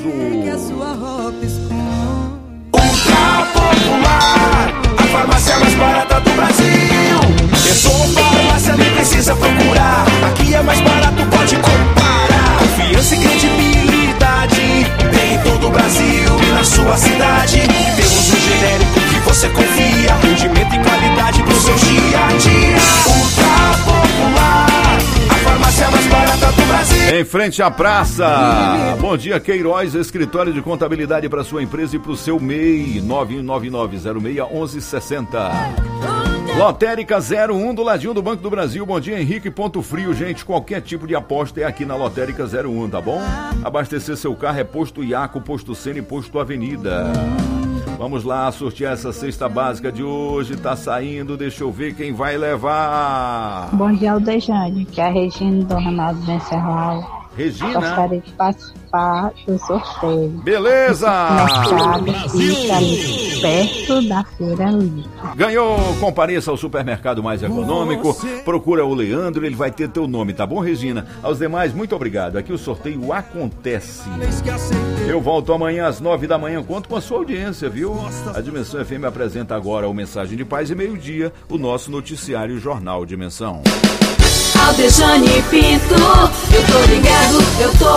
Ultra Popular, a farmácia mais barata do Brasil. Pensou farmácia, nem precisa procurar. Aqui é mais barato, pode comparar. Confiança e credibilidade tem em todo o Brasil e na sua cidade. Temos um genérico que você confia, rendimento e qualidade pro seu dia a dia. Ultra Popular, a farmácia mais barata do Brasil. Em frente à praça. Bom dia, Queiroz, escritório de contabilidade para sua empresa e para o seu MEI. 999061160. Lotérica 01 do ladinho do Banco do Brasil. Bom dia, Henrique Ponto Frio. Gente, qualquer tipo de aposta é aqui na Lotérica 01, tá bom? Abastecer seu carro é Posto Iaco, Posto Sena e Posto Avenida. Vamos lá sortear essa cesta básica de hoje. Tá saindo, deixa eu ver quem vai levar. Bom dia, Aldejane, que é a Regina do Ronaldo Vencerral. Regina. Gostaria de participar do sorteio. Beleza! Fica ali perto da Feira Livre. Ganhou, compareça ao supermercado mais econômico. Procura o Leandro, ele vai ter teu nome, tá bom, Regina? Aos demais, muito obrigado. Aqui o sorteio acontece. Eu volto amanhã às 9 da manhã. Conto com a sua audiência, viu? A Dimensão FM apresenta agora o Mensagem de Paz e meio-dia, o nosso noticiário Jornal Dimensão. Aldejane Pinto, eu tô ligado, eu tô